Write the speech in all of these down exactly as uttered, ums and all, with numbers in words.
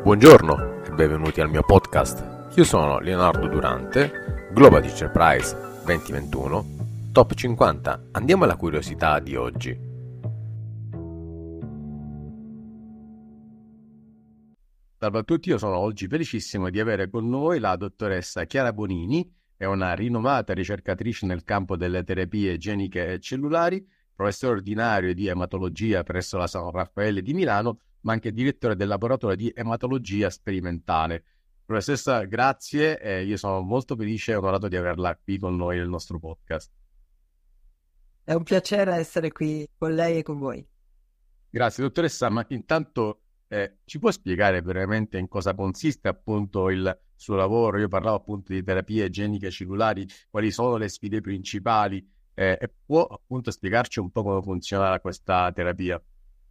Buongiorno e benvenuti al mio podcast. Io sono Leonardo Durante, Global Teacher Prize duemilaventuno, Top cinquanta. Andiamo alla curiosità di oggi. Salve a tutti, io sono oggi felicissimo di avere con noi la dottoressa Chiara Bonini, è una rinomata ricercatrice nel campo delle terapie geniche e cellulari, professore ordinario di ematologia presso la San Raffaele di Milano, ma anche direttore del laboratorio di ematologia sperimentale. Professoressa, grazie, e io sono molto felice e onorato di averla qui con noi nel nostro podcast. È un piacere essere qui con lei e con voi. Grazie dottoressa, ma intanto eh, ci può spiegare brevemente in cosa consiste appunto il suo lavoro? Io parlavo appunto di terapie geniche cellulari, quali sono le sfide principali eh, e può appunto spiegarci un po' come funziona questa terapia?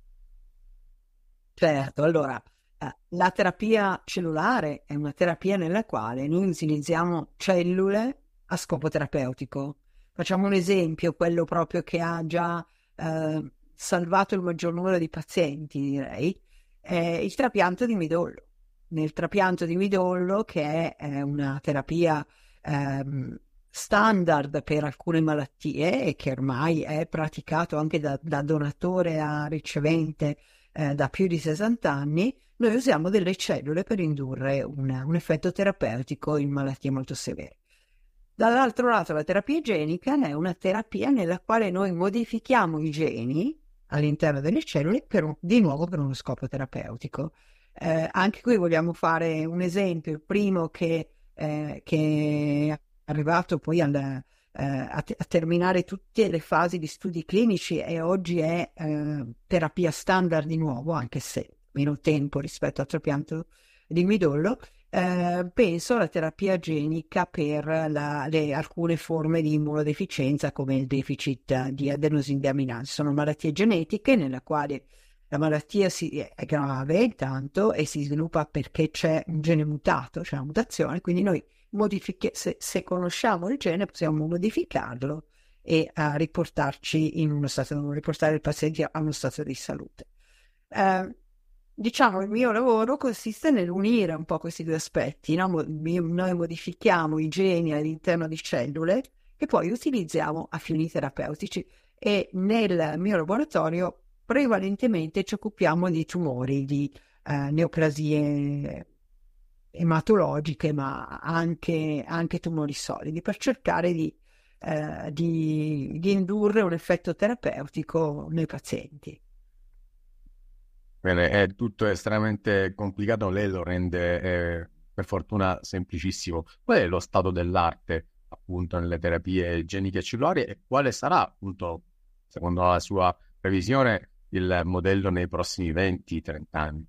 Certo, allora, eh, la terapia cellulare è una terapia nella quale noi utilizziamo cellule a scopo terapeutico. Facciamo un esempio, quello proprio che ha già eh, salvato il maggior numero di pazienti, direi, è il trapianto di midollo. Nel trapianto di midollo, che è, è una terapia ehm, standard per alcune malattie e che ormai è praticato anche da, da donatore a ricevente Eh, da più di sessanta anni, noi usiamo delle cellule per indurre un, un effetto terapeutico in malattie molto severe. Dall'altro lato, la terapia igienica è una terapia nella quale noi modifichiamo i geni all'interno delle cellule per, di nuovo per uno scopo terapeutico. Eh, anche qui vogliamo fare un esempio, il primo che, eh, che è arrivato poi al, eh, a, te- a terminare tutte le fasi di studi clinici e oggi è eh, terapia standard di nuovo, anche se meno tempo rispetto al trapianto di midollo. Eh, penso alla terapia genica per la, le, alcune forme di immunodeficienza come il deficit di adenosine deaminase. Sono malattie genetiche nella quale la malattia si, è grave intanto e si sviluppa perché c'è un gene mutato, c'è una mutazione, quindi noi modifiche, se, se conosciamo il gene possiamo modificarlo e uh, riportarci in uno stato, riportare il paziente a uno stato di salute. Uh, diciamo, il mio lavoro consiste nell'unire un po' questi due aspetti, no? Noi modifichiamo i geni all'interno di cellule che poi utilizziamo a fini terapeutici e nel mio laboratorio prevalentemente ci occupiamo di tumori, di uh, neoplasie ematologiche, ma anche, anche tumori solidi, per cercare di, eh, di, di indurre un effetto terapeutico nei pazienti. Bene, è tutto estremamente complicato, lei lo rende eh, per fortuna semplicissimo. Qual è lo stato dell'arte appunto nelle terapie geniche e cellulari e quale sarà appunto, secondo la sua previsione, il modello nei prossimi venti trenta anni?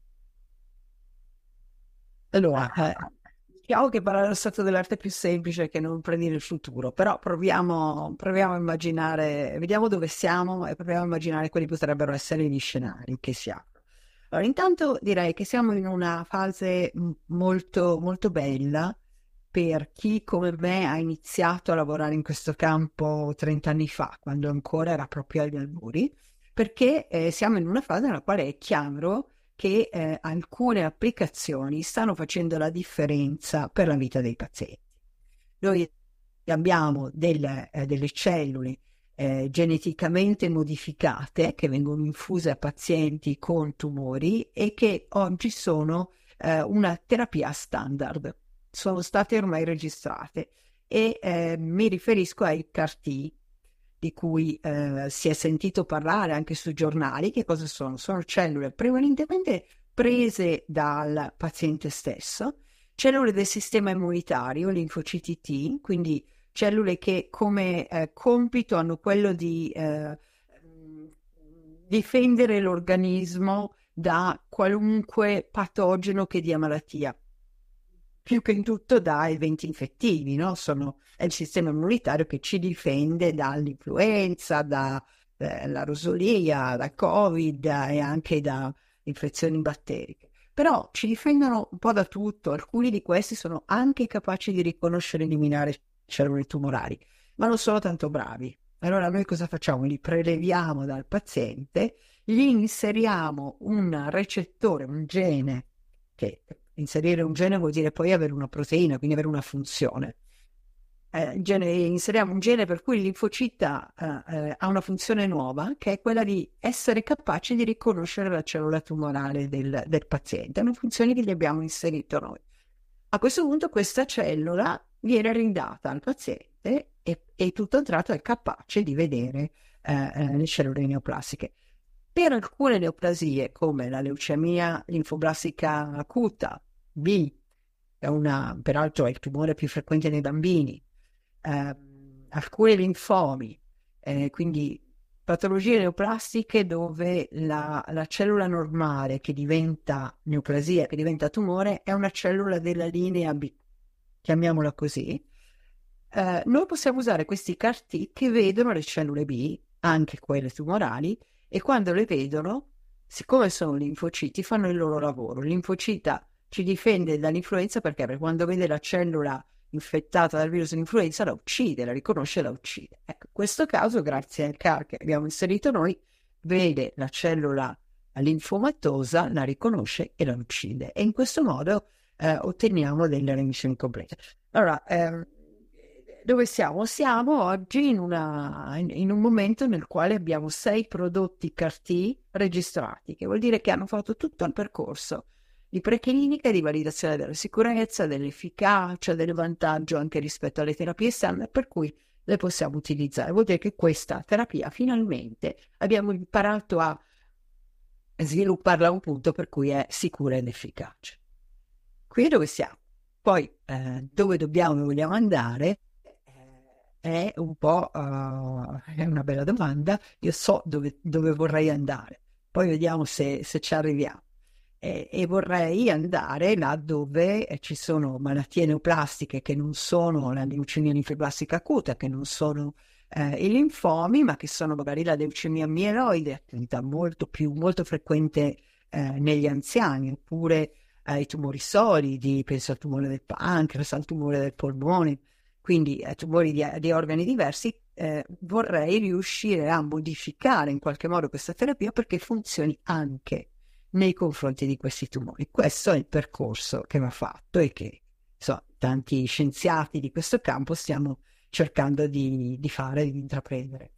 Allora, eh, diciamo che parlare dello stato dell'arte è più semplice che non predire il futuro, però proviamo, proviamo a immaginare, vediamo dove siamo e proviamo a immaginare quali potrebbero essere gli scenari che si aprono. Allora, intanto direi che siamo in una fase molto, molto bella per chi come me ha iniziato a lavorare in questo campo trenta anni fa, quando ancora era proprio agli albori, perché eh, siamo in una fase nella quale è chiaro che eh, alcune applicazioni stanno facendo la differenza per la vita dei pazienti. Noi abbiamo delle, eh, delle cellule eh, geneticamente modificate che vengono infuse a pazienti con tumori e che oggi sono eh, una terapia standard. Sono state ormai registrate e eh, mi riferisco ai C A R T, di cui eh, si è sentito parlare anche sui giornali. Che cosa sono? Sono cellule prevalentemente prese dal paziente stesso, cellule del sistema immunitario, linfociti T, quindi cellule che come eh, compito hanno quello di eh, difendere l'organismo da qualunque patogeno che dia malattia, più che in tutto da eventi infettivi, no? Sono, è il sistema immunitario che ci difende dall'influenza, dalla eh, rosolia, da Covid e anche da infezioni batteriche. Però ci difendono un po' da tutto, alcuni di questi sono anche capaci di riconoscere e eliminare cellule tumorali, ma non sono tanto bravi. Allora noi cosa facciamo? Li preleviamo dal paziente, gli inseriamo un recettore, un gene che inserire un gene vuol dire poi avere una proteina, quindi avere una funzione. Eh, gene, inseriamo un gene per cui il linfocita eh, eh, ha una funzione nuova, che è quella di essere capace di riconoscere la cellula tumorale del, del paziente. È una funzione che gli abbiamo inserito noi. A questo punto questa cellula viene ridata al paziente e, e tutto a un tratto è capace di vedere eh, eh, le cellule neoplastiche. Per alcune neoplasie, come la leucemia linfoblastica acuta B, è una, peraltro è il tumore più frequente nei bambini, eh, alcuni linfomi, eh, quindi patologie neoplastiche dove la, la cellula normale che diventa neoplasia, che diventa tumore, è una cellula della linea B, chiamiamola così. Eh, noi possiamo usare questi C A R T che vedono le cellule B, anche quelle tumorali, e quando le vedono, siccome sono linfociti, fanno il loro lavoro. Il linfocita ci difende dall'influenza perché? Perché quando vede la cellula infettata dal virus dell'influenza la uccide, la riconosce e la uccide. Ecco, in questo caso, grazie al C A R che abbiamo inserito noi, vede la cellula linfomatosa, la riconosce e la uccide. E in questo modo eh, otteniamo delle remissioni complete. Allora, ehm, dove siamo? Siamo oggi in, una, in, in un momento nel quale abbiamo sei prodotti C A R T registrati, che vuol dire che hanno fatto tutto il percorso di preclinica e di validazione della sicurezza, dell'efficacia, del vantaggio anche rispetto alle terapie standard, per cui le possiamo utilizzare. Vuol dire che questa terapia finalmente abbiamo imparato a svilupparla a un punto per cui è sicura ed efficace. Qui dove siamo? Poi eh, dove dobbiamo e vogliamo andare? È un po' uh, è una bella domanda. Io so dove, dove vorrei andare, poi vediamo se, se ci arriviamo. E, e vorrei andare là dove eh, ci sono malattie neoplastiche che non sono la leucemia linfoblastica acuta, che non sono eh, i linfomi, ma che sono magari la leucemia mieloide, attività molto più molto frequente eh, negli anziani, oppure eh, i tumori solidi, penso al tumore del pancreas, al tumore del polmone, quindi eh, tumori di, di organi diversi. Eh, vorrei riuscire a modificare in qualche modo questa terapia perché funzioni anche nei confronti di questi tumori. Questo è il percorso che va fatto e che so, tanti scienziati di questo campo stiamo cercando di, di fare, di intraprendere.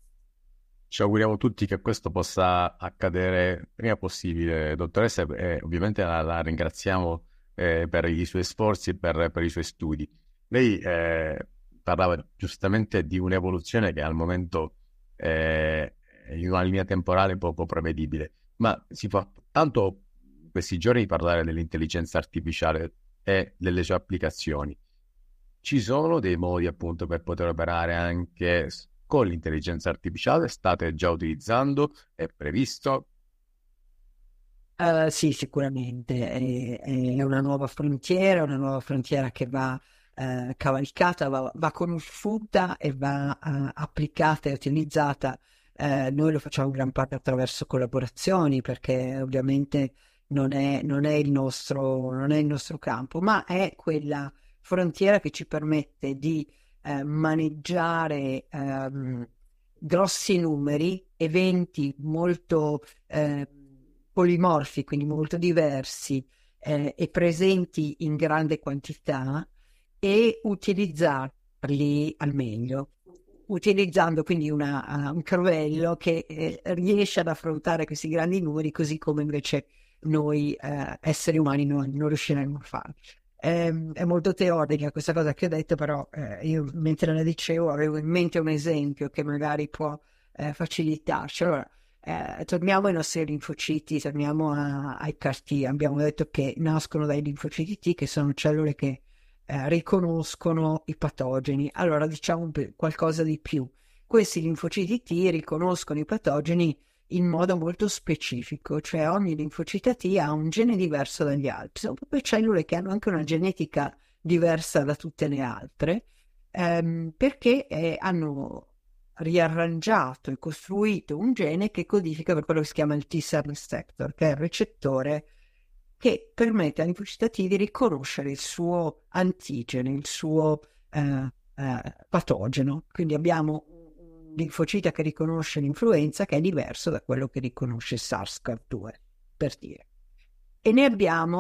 Ci auguriamo tutti che questo possa accadere prima possibile, dottoressa, e ovviamente la, la ringraziamo eh, per i suoi sforzi e per, per i suoi studi. Lei eh, parlava giustamente di un'evoluzione che al momento è in una linea temporale poco prevedibile, ma si fa tanto questi giorni parlare dell'intelligenza artificiale e delle sue applicazioni. Ci sono dei modi appunto per poter operare anche con l'intelligenza artificiale? State già utilizzando? È previsto? Uh, sì, sicuramente è, è una nuova frontiera, una nuova frontiera che va uh, cavalcata, va, va conosciuta e va uh, applicata e utilizzata. Uh, noi lo facciamo in gran parte attraverso collaborazioni, perché ovviamente non è, non è il nostro, non è il nostro campo, ma è quella frontiera che ci permette di uh, maneggiare um, grossi numeri, eventi molto uh, polimorfi, quindi molto diversi eh, e presenti in grande quantità, e utilizzarli al meglio, utilizzando quindi una, uh, un cervello che eh, riesce ad affrontare questi grandi numeri, così come invece noi eh, esseri umani non, non riusciremo a farlo. Eh, è molto teorica questa cosa che ho detto, però eh, io mentre la dicevo avevo in mente un esempio che magari può eh, facilitarci. Allora, Eh, torniamo ai nostri linfociti, torniamo a, ai C A R T. Abbiamo detto che nascono dai linfociti T, che sono cellule che eh, riconoscono i patogeni. Allora diciamo qualcosa di più. Questi linfociti T riconoscono i patogeni in modo molto specifico, cioè ogni linfocita T ha un gene diverso dagli altri. Sono proprio cellule che hanno anche una genetica diversa da tutte le altre, ehm, perché eh, hanno riarrangiato e costruito un gene che codifica per quello che si chiama il T-cell receptor, che è il recettore che permette ai linfociti T di riconoscere il suo antigene, il suo eh, eh, patogeno. Quindi abbiamo un linfocita che riconosce l'influenza che è diverso da quello che riconosce SARS-CoV due, per dire. E ne abbiamo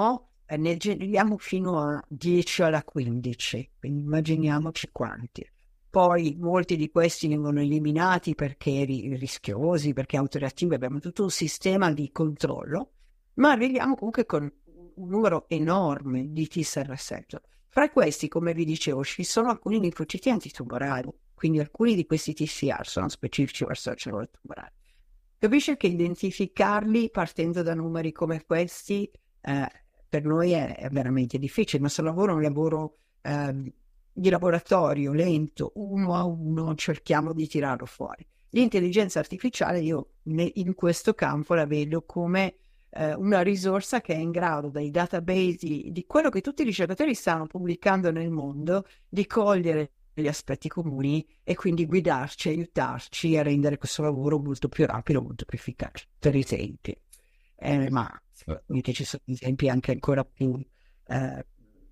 eh, ne generiamo fino a dieci alla quindici, quindi immaginiamoci quanti. Poi molti di questi vengono eliminati perché ri- rischiosi, perché autoreattivi, abbiamo tutto un sistema di controllo, ma arriviamo comunque con un numero enorme di T-cell receptor. Fra questi, come vi dicevo, ci sono alcuni linfociti antitumorali, quindi alcuni di questi T C R sono specifici verso le cellule tumorali. Capisce che identificarli partendo da numeri come questi eh, per noi è, è veramente difficile, ma se lavoro è un lavoro eh, di laboratorio lento, uno a uno, cerchiamo di tirarlo fuori. L'intelligenza artificiale io ne, in questo campo la vedo come eh, una risorsa che è in grado dai database di, di quello che tutti i ricercatori stanno pubblicando nel mondo di cogliere gli aspetti comuni e quindi guidarci, aiutarci a rendere questo lavoro molto più rapido, molto più efficace per i tempi. Eh, ma sicuramente ci sono esempi anche ancora più, eh,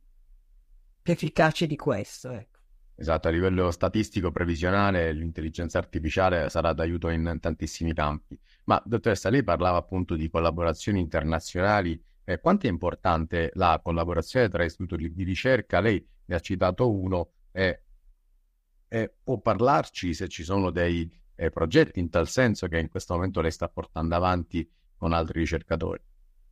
più efficaci di questo. Ecco. Esatto, a livello statistico previsionale l'intelligenza artificiale sarà d'aiuto in tantissimi campi. Ma dottoressa, lei parlava appunto di collaborazioni internazionali. Eh, quanto è importante la collaborazione tra istituti di ricerca? Lei ne ha citato uno. Eh, eh, può parlarci se ci sono dei eh, progetti in tal senso che in questo momento lei sta portando avanti con altri ricercatori?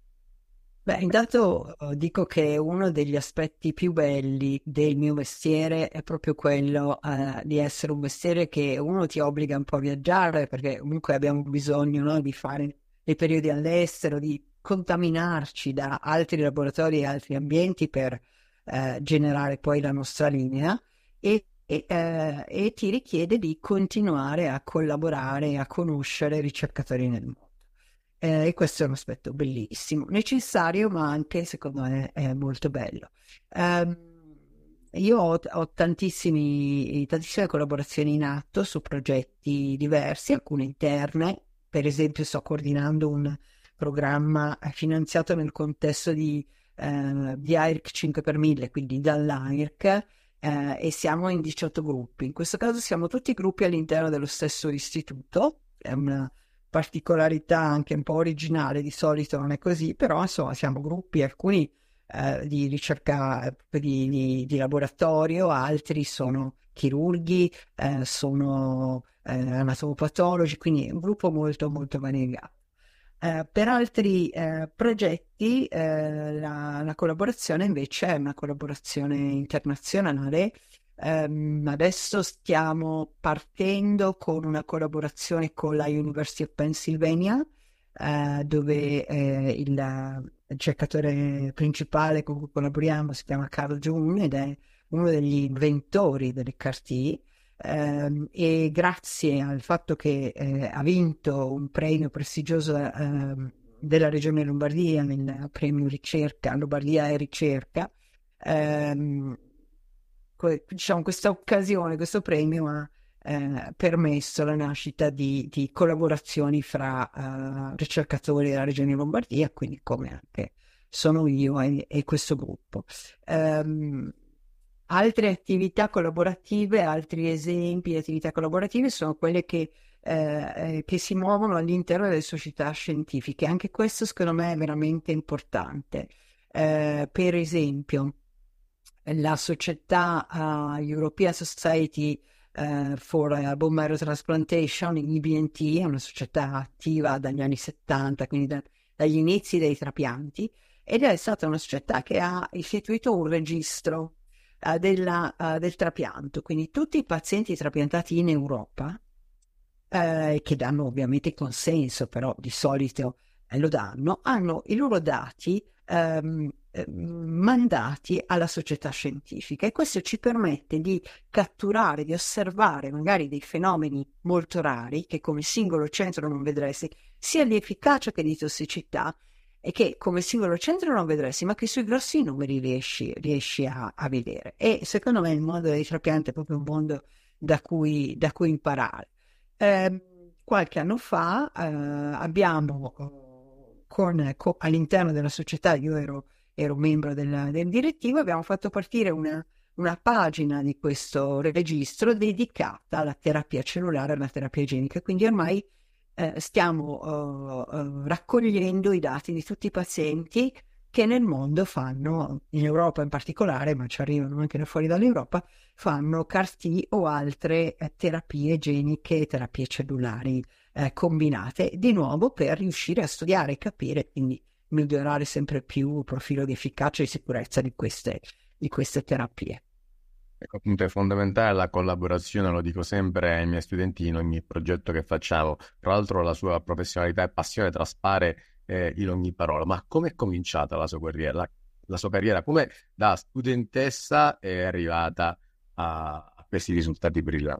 Beh, intanto eh, dico che uno degli aspetti più belli del mio mestiere è proprio quello eh, di essere un mestiere che uno ti obbliga un po' a viaggiare, perché comunque abbiamo bisogno, no, di fare dei periodi all'estero, di contaminarci da altri laboratori e altri ambienti per eh, generare poi la nostra linea e, e, eh, e ti richiede di continuare a collaborare, a conoscere ricercatori nel mondo. Eh, e questo è un aspetto bellissimo, necessario, ma anche secondo me è molto bello. Ehm, io ho, ho tantissimi, tantissime collaborazioni in atto su progetti diversi, alcune interne. Per esempio, sto coordinando un programma finanziato nel contesto di, eh, di A I R C cinque per mille, quindi dall'A I R C, eh, e siamo in diciotto gruppi. In questo caso siamo tutti gruppi all'interno dello stesso istituto. È una particolarità anche un po' originale, di solito non è così, però insomma siamo gruppi, alcuni eh, di ricerca di, di, di laboratorio, altri sono chirurghi, eh, sono eh, anatomopatologi, quindi è un gruppo molto molto variegato. Eh, per altri eh, progetti eh, la, la collaborazione invece è una collaborazione internazionale. Um, adesso stiamo partendo con una collaborazione con la University of Pennsylvania, uh, dove eh, il ricercatore principale con cui collaboriamo si chiama Carl June ed è uno degli inventori delle C A R T. Um, e grazie al fatto che eh, ha vinto un premio prestigioso uh, della Regione Lombardia, nel premio ricerca, Lombardia e ricerca, um, diciamo, questa occasione, questo premio ha eh, permesso la nascita di, di collaborazioni fra uh, ricercatori della Regione Lombardia, quindi come anche sono io e, e questo gruppo. Um, altre attività collaborative, altri esempi di attività collaborative sono quelle che, eh, che si muovono all'interno delle società scientifiche. Anche questo secondo me è veramente importante. Eh, per esempio, la società uh, European Society uh, for uh, Bone Marrow Transplantation, E B N T, è una società attiva dagli anni settanta, quindi da, dagli inizi dei trapianti, ed è stata una società che ha istituito un registro uh, della, uh, del trapianto, quindi tutti i pazienti trapiantati in Europa, uh, che danno ovviamente consenso, però di solito eh, lo danno, hanno i loro dati um, mandati alla società scientifica, e questo ci permette di catturare, di osservare magari dei fenomeni molto rari che come singolo centro non vedresti, sia di efficacia che di tossicità, e che come singolo centro non vedresti, ma che sui grossi numeri riesci, riesci a, a vedere. E secondo me il mondo dei trapianti è proprio un mondo da cui, da cui imparare. Eh, qualche anno fa eh, abbiamo con, con, all'interno della società, io ero ero membro del, del direttivo, abbiamo fatto partire una, una pagina di questo registro dedicata alla terapia cellulare e alla terapia genica. Quindi ormai eh, stiamo uh, uh, raccogliendo i dati di tutti i pazienti che nel mondo fanno, in Europa in particolare, ma ci arrivano anche da fuori dall'Europa, fanno C A R T o altre eh, terapie geniche, terapie cellulari eh, combinate, di nuovo per riuscire a studiare e capire, quindi migliorare sempre più il profilo di efficacia e di sicurezza di queste, di queste terapie. Ecco, appunto è fondamentale la collaborazione, lo dico sempre ai miei studenti in ogni progetto che facciamo. Tra l'altro la sua professionalità e passione traspare eh, in ogni parola. Ma come è cominciata la sua carriera? La, la sua carriera, come da studentessa è arrivata a, a questi risultati brillanti?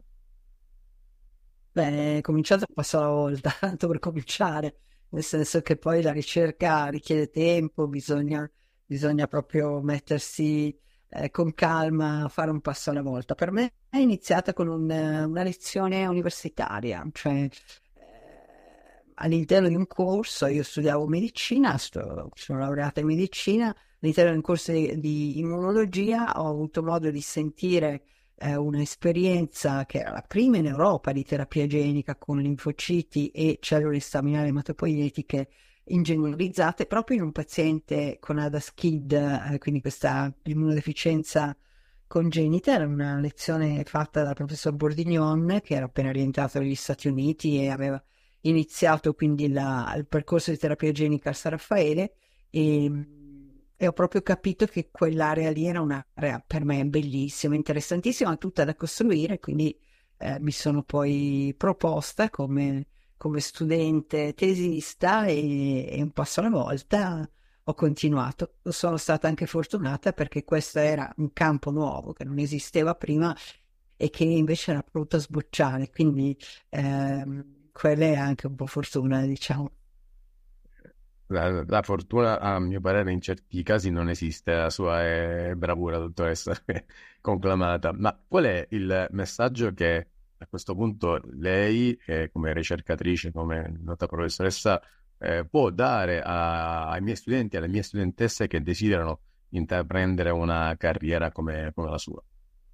Beh, è cominciato un passo alla volta, tanto per cominciare, nel senso che poi la ricerca richiede tempo, bisogna, bisogna proprio mettersi eh, con calma a fare un passo alla volta. Per me è iniziata con un, una lezione universitaria, cioè eh, all'interno di un corso, io studiavo medicina, sto- sono laureata in medicina, all'interno di un corso di, di immunologia ho avuto modo di sentire eh, un'esperienza che era la prima in Europa di terapia genica con linfociti e cellule staminali ematopoietiche ingegneриzzate proprio in un paziente con ADAS-Kid, eh, quindi questa immunodeficienza congenita. Era una lezione fatta dal professor Bordignon, che era appena rientrato negli Stati Uniti e aveva iniziato quindi la, il percorso di terapia genica al San Raffaele, e, e ho proprio capito che quell'area lì era un'area per me bellissima, interessantissima, tutta da costruire, quindi eh, mi sono poi proposta come, come studente tesista e, e un passo alla volta ho continuato. Sono stata anche fortunata perché questo era un campo nuovo che non esisteva prima e che invece era pronto a sbocciare, quindi ehm, quella è anche un po' fortuna, diciamo. La, la fortuna, a mio parere, in certi casi non esiste, la sua è bravura, dottoressa, conclamata. Ma qual è il messaggio che a questo punto lei, eh, come ricercatrice, come nota professoressa, eh, può dare a- ai miei studenti, alle mie studentesse che desiderano intraprendere una carriera come, come la sua?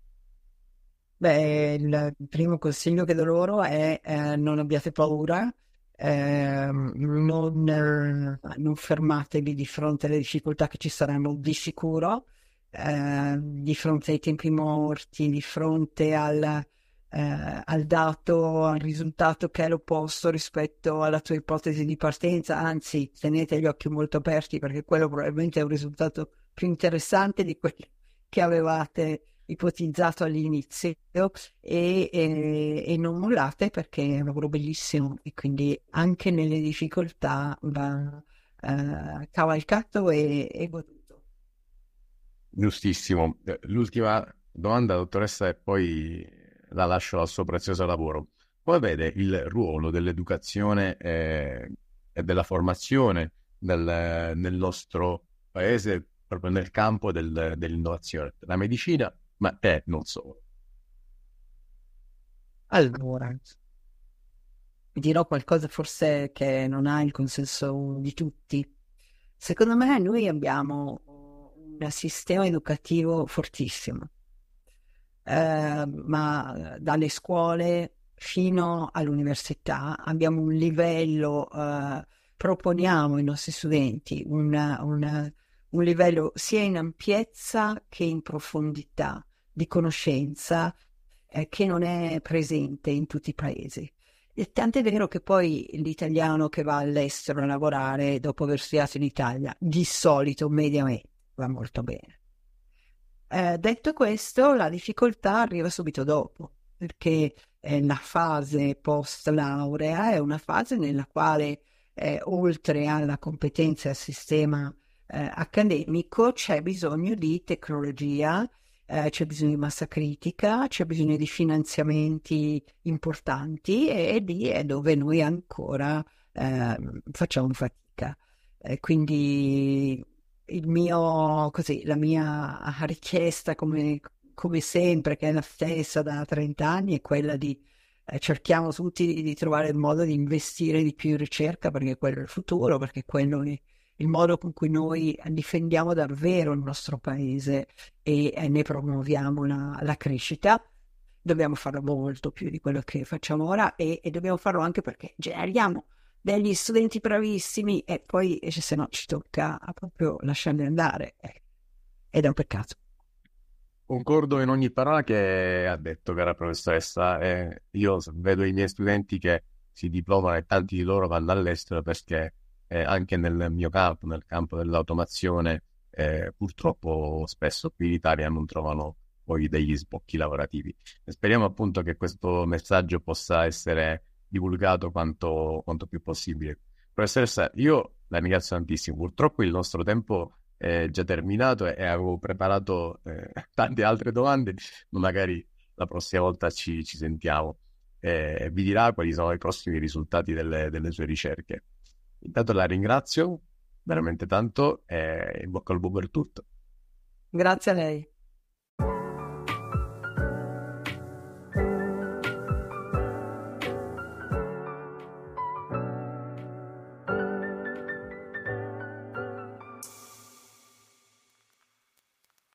Beh, il primo consiglio che do loro è eh, non abbiate paura, ehm, non, eh, non fermatevi di fronte alle difficoltà che ci saranno di sicuro, eh, di fronte ai tempi morti, di fronte al, eh, al dato, al risultato che è l'opposto rispetto alla tua ipotesi di partenza. Anzi, tenete gli occhi molto aperti perché quello probabilmente è un risultato più interessante di quello che avevate ipotizzato all'inizio, e, e, e non mollate perché è un lavoro bellissimo e quindi anche nelle difficoltà va eh, cavalcato e, e goduto. Giustissimo. Eh, L'ultima domanda, dottoressa, e poi la lascio al suo prezioso lavoro. Come vede il ruolo dell'educazione eh, e della formazione nel, nel nostro paese, proprio nel campo del- dell'innovazione, della medicina, ma eh, non solo? Allora, vi dirò qualcosa forse che non ha il consenso di tutti. Secondo me noi abbiamo un sistema educativo fortissimo, eh, ma dalle scuole fino all'università abbiamo un livello, eh, proponiamo ai nostri studenti una- una- un livello sia in ampiezza che in profondità di conoscenza, eh, che non è presente in tutti i paesi. E tant'è vero che poi l'italiano che va all'estero a lavorare dopo aver studiato in Italia, di solito, mediamente, va molto bene. Eh, detto questo, la difficoltà arriva subito dopo, perché eh, la fase post laurea è una fase nella quale, eh, oltre alla competenza e al sistema eh, accademico, c'è bisogno di tecnologia, eh, c'è bisogno di massa critica, c'è bisogno di finanziamenti importanti, e, e lì è dove noi ancora eh, facciamo fatica. Eh, quindi il mio, così, la mia richiesta, come, come sempre, che è la stessa da trenta anni, è quella di eh, cerchiamo tutti di, di trovare il modo di investire di più in ricerca, perché quello è il futuro, perché quello è il modo con cui noi difendiamo davvero il nostro paese e, e ne promuoviamo la, la crescita. Dobbiamo farlo molto più di quello che facciamo ora, e, e dobbiamo farlo anche perché generiamo degli studenti bravissimi e poi eh, se no ci tocca proprio lasciarli andare eh, ed è un peccato. Concordo in ogni parola che ha detto, cara professoressa. Eh, io vedo i miei studenti che si diplomano e tanti di loro vanno all'estero perché eh, anche nel mio campo, nel campo dell'automazione, eh, purtroppo spesso qui in Italia non trovano poi degli sbocchi lavorativi. E speriamo appunto che questo messaggio possa essere divulgato quanto, quanto più possibile. Professoressa, io la ringrazio tantissimo. Purtroppo il nostro tempo è già terminato e avevo preparato eh, tante altre domande, ma magari la prossima volta ci, ci sentiamo e vi dirà quali sono i prossimi risultati delle, delle sue ricerche. Intanto la ringrazio veramente tanto e in bocca al lupo per tutto. Grazie a lei.